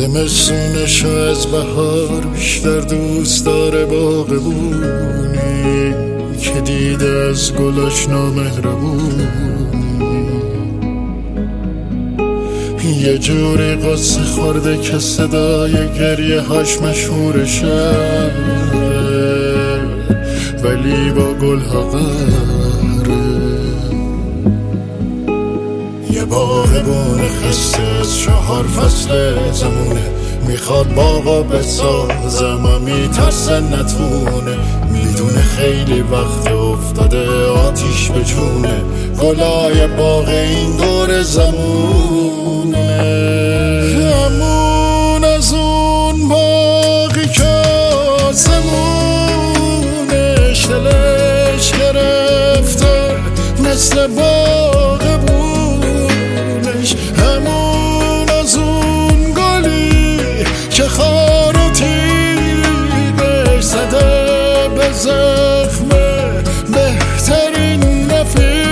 زمستونشو از بهار بیشتر دوست داره باغبونی که دیده از گلاش نامهربونی. یه جوری قصه خورده که صدای گریه هاش مشهور شهره، ولی با گل ها قره. یه باغبون خسته از 4 فصل زمونه، میخواد باغا بسازم و میترسه نتونه. میدونه خیلی وقت افتاده آتیش به جونه، گلای باغ این دور زمونه. همون از اون باغی که آسمونش دلش گرفته مثل باغبونش. همون از اون گلی که خار و تیغش زده به زخم بهترین رفیقش.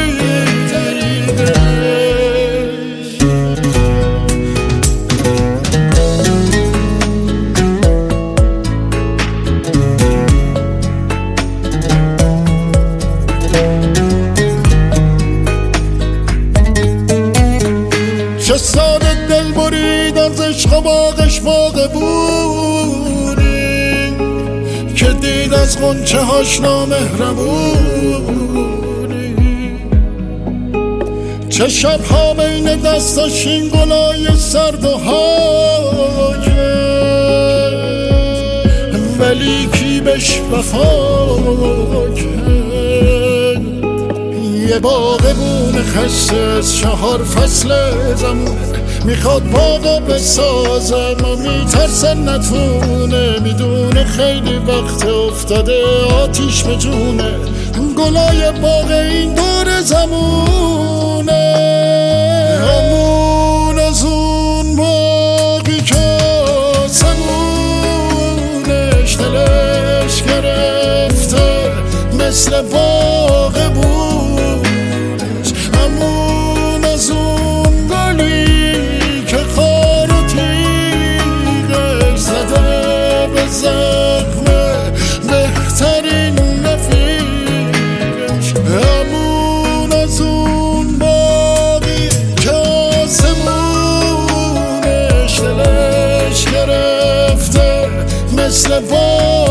چه ساده دل برید از عشق و باغش باغبونی که دید از غنچه هاش نامهربونی. چه شبها بین دستاش این گلای سرد و هاکه، ولی کی بهش وفا کرد. یه باغبون خسته از 4 فصل زمونه، میخواد باغا بسازم و میترسه نتونه. میدونه خیلی وقت افتاده آتیش به جونه، گلای باغ این دور زمونه. همون از اون باغی که آسمونش دلش گرفته مثل باغبونش. همون از اون گلی که خار و تیغش زده به زخم بهترین رفیقش. همون از اون باغی که آسمونش دلش گرفته مثل